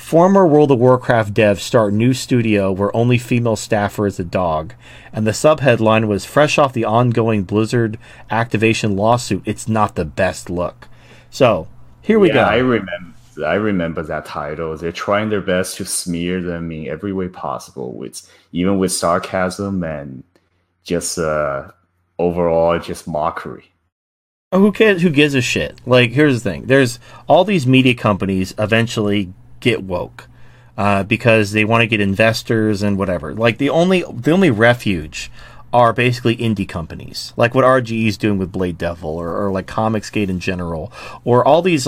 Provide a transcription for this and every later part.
Former World of Warcraft devs start new studio where only female staffer is a dog. And the subheadline was fresh off the ongoing Blizzard Activation lawsuit. It's not the best look. So here we go. I remember that title. They're trying their best to smear them in every way possible, even with sarcasm and just overall just mockery. Who cares? Who gives a shit? Like, here's the thing. There's all these media companies eventually get woke because they want to get investors and whatever. Like, the only refuge are basically indie companies, like what RGE is doing with Blade Devil, or like Comicsgate in general, or all these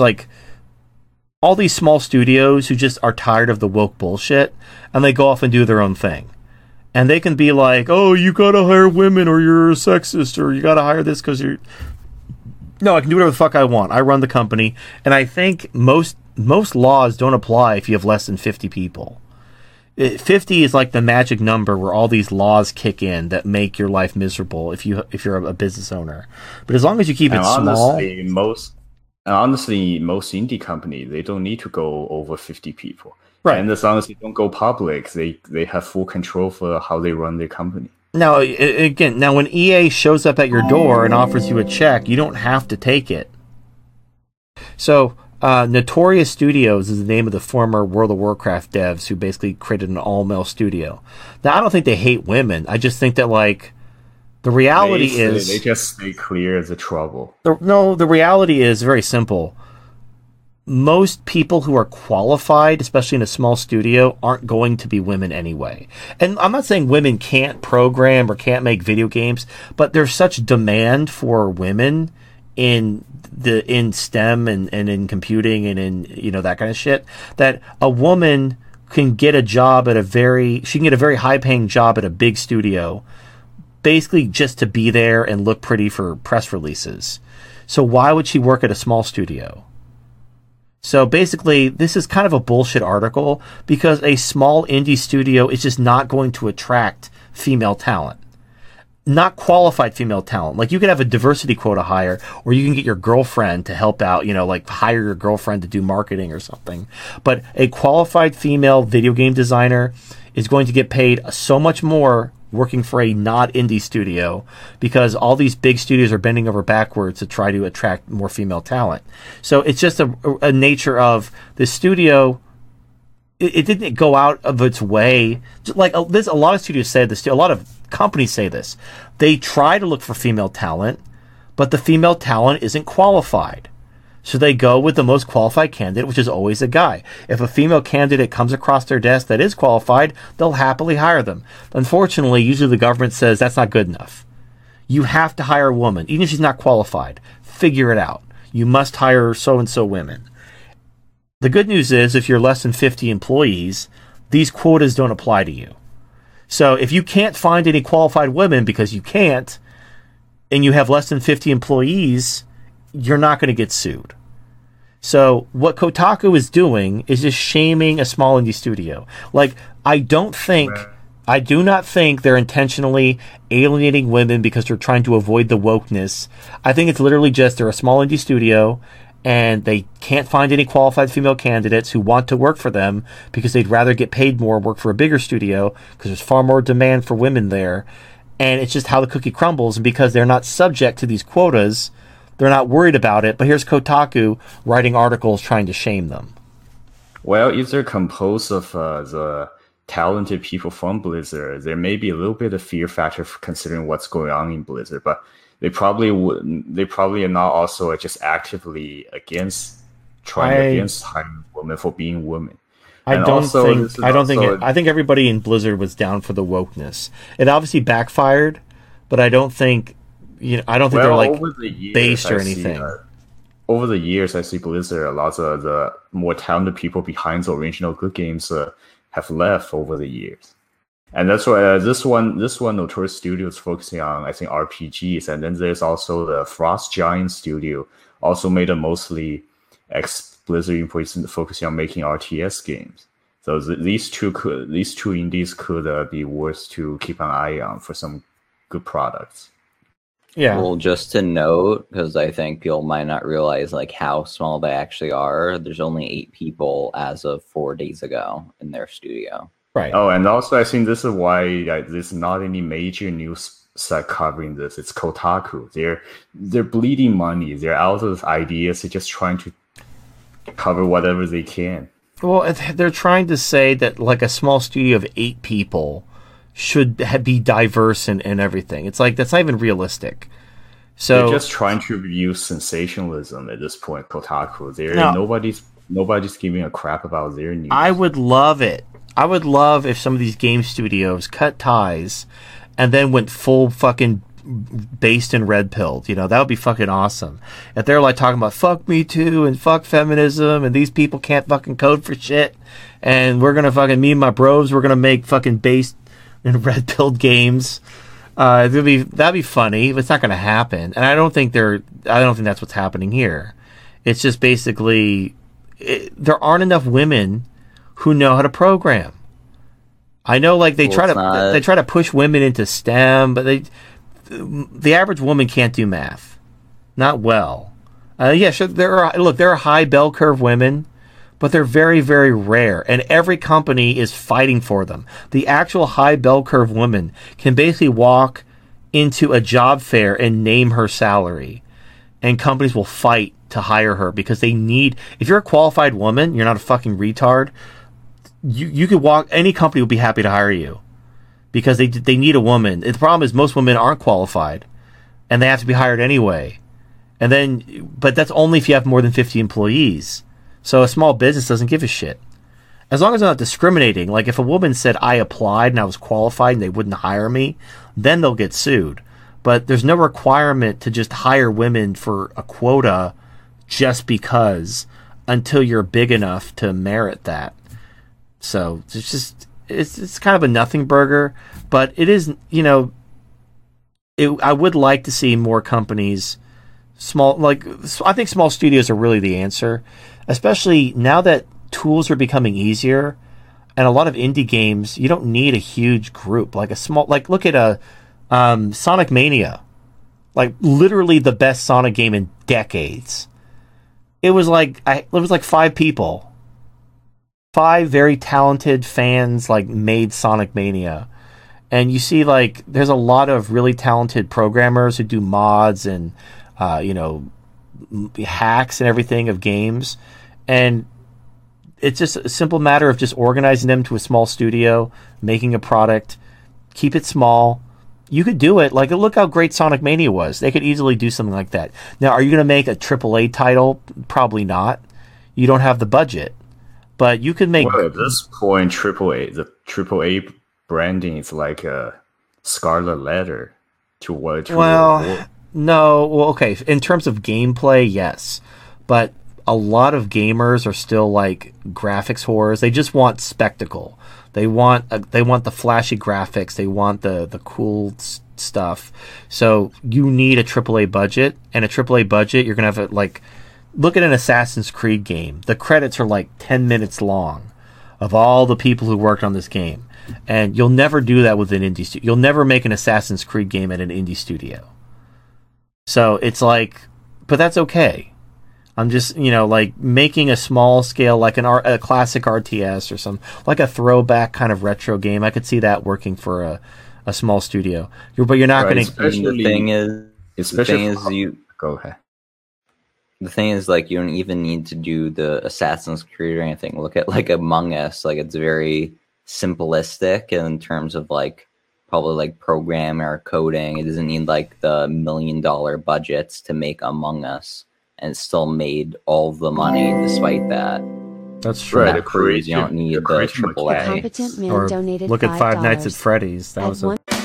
small studios who just are tired of the woke bullshit, and they go off and do their own thing. And they can be like, oh, you gotta hire women or you're a sexist, or you gotta hire this because you're... No, I can do whatever the fuck I want. I run the company, and I think most laws don't apply if you have less than 50 people. 50 is like the magic number where all these laws kick in that make your life miserable if you're a business owner. But as long as you keep it small... Honestly, most indie companies, they don't need to go over 50 people. Right. And as long as they don't go public, they have full control for how they run their company. Now, again, when EA shows up at your door and offers you a check, you don't have to take it. So, Notorious Studios is the name of the former World of Warcraft devs who basically created an all-male studio. Now, I don't think they hate women. I just think that, like, the reality is... They just stay clear of the trouble. The reality is very simple. Most people who are qualified, especially in a small studio, aren't going to be women anyway. And I'm not saying women can't program or can't make video games, but there's such demand for women in STEM and in computing and in that kind of shit that a woman can get a job at a very high paying job at a big studio, basically just to be there and look pretty for press releases. So why would she work at a small studio? So basically, this is kind of a bullshit article because a small indie studio is just not going to attract female talent. Not qualified female talent. Like, you could have a diversity quota hire, or you can get your girlfriend to help out, like hire your girlfriend to do marketing or something. But a qualified female video game designer is going to get paid so much more working for a not indie studio because all these big studios are bending over backwards to try to attract more female talent. So it's just a nature of the studio. It didn't go out of its way. Like, there's a lot of studios say this. A lot of companies say this. They try to look for female talent, but the female talent isn't qualified. So they go with the most qualified candidate, which is always a guy. If a female candidate comes across their desk that is qualified, they'll happily hire them. Unfortunately, usually the government says that's not good enough. You have to hire a woman, even if she's not qualified. Figure it out. You must hire so-and-so women. The good news is, if you're less than 50 employees, these quotas don't apply to you. So if you can't find any qualified women because you can't, and you have less than 50 employees, you're not going to get sued. So what Kotaku is doing is just shaming a small indie studio. Like, I do not think they're intentionally alienating women because they're trying to avoid the wokeness. I think it's literally just they're a small indie studio and they can't find any qualified female candidates who want to work for them because they'd rather get paid more and work for a bigger studio because there's far more demand for women there. And it's just how the cookie crumbles. And because they're not subject to these quotas, they're not worried about it. But here's Kotaku writing articles trying to shame them. Well, if they're composed of the talented people from Blizzard, there may be a little bit of fear factor considering what's going on in Blizzard, but they probably are not also just actively against hiring women for being women. I think everybody in Blizzard was down for the wokeness. It obviously backfired, but I don't think they're like based or anything. Over the years, I see Blizzard, a lot of the more talented people behind the original good games have left over the years. And that's why this one Notorious Studio is focusing on, I think, RPGs. And then there's also the Frost Giant Studio, also made a mostly ex-Blizzard employees focusing on making RTS games. So these two indies could be worth to keep an eye on for some good products. Yeah. Well, just to note, because I think people might not realize like how small they actually are. There's only 8 people as of 4 days ago in their studio. Right. Oh, and also I think this is why there's not any major news site covering this. It's Kotaku. They're bleeding money. They're out of ideas. They're just trying to cover whatever they can. Well, they're trying to say that like a small studio of 8 people should be diverse and everything. It's like that's not even realistic. So they're just trying to use sensationalism at this point. Kotaku. Nobody's giving a crap about their news. I would love it. I would love if some of these game studios cut ties and then went full fucking based in red pilled. You know, that would be fucking awesome. If they're like talking about fuck Me Too and fuck feminism and these people can't fucking code for shit and we're gonna fucking me and my bros we're gonna make fucking based in red pilled games. That'd be funny, but it's not gonna happen. And I don't think that's what's happening here. It's just basically there aren't enough women who know how to program. I know, like they try to push women into STEM, but the average woman can't do math, not well. Yeah, sure. There are high bell curve women, but they're very, very rare, and every company is fighting for them. The actual high bell curve woman can basically walk into a job fair and name her salary, and companies will fight to hire her because they need. If you're a qualified woman, you're not a fucking retard. You could walk. Any company would be happy to hire you because they need a woman. The problem is most women aren't qualified, and they have to be hired anyway. But that's only if you have more than 50 employees. So a small business doesn't give a shit. As long as they're not discriminating. Like if a woman said I applied and I was qualified and they wouldn't hire me, then they'll get sued. But there's no requirement to just hire women for a quota just because until you're big enough to merit that. So it's kind of a nothing burger, but it is, you know, I would like to see more companies, I think small studios are really the answer, especially now that tools are becoming easier and a lot of indie games, you don't need a huge group, look at Sonic Mania, like literally the best Sonic game in decades. It was like 5 people. 5 very talented fans made Sonic Mania. And you see there's a lot of really talented programmers who do mods and hacks and everything of games. And it's just a simple matter of just organizing them to a small studio, making a product, keep it small. You could do it. Look how great Sonic Mania was. They could easily do something like that. Now, are you going to make a AAA title? Probably not. You don't have the budget. But you could make. Well, at this point, the AAA branding is like a scarlet letter to what. No. Well, okay. In terms of gameplay, yes, but a lot of gamers are still graphics whores. They just want spectacle. They want the flashy graphics. They want the cool stuff. So you need a AAA budget, and a AAA budget, you're gonna have it Look at an Assassin's Creed game. The credits are 10 minutes long of all the people who worked on this game. And you'll never do that with an indie studio. You'll never make an Assassin's Creed game at an indie studio. So it's but that's okay. I'm just, making a small scale, a classic RTS or some, a throwback kind of retro game. I could see that working for a small studio. But you're not going to... The thing is, Go ahead. The thing is, you don't even need to do the Assassin's Creed or anything. Look at Among Us. It's very simplistic in terms of probably program or coding. It doesn't need the $1 million budgets to make Among Us, and it still made all the money despite that. That's true. Right, you don't need the AAA. A competent man donated look at Five Nights at $5. Freddy's. That was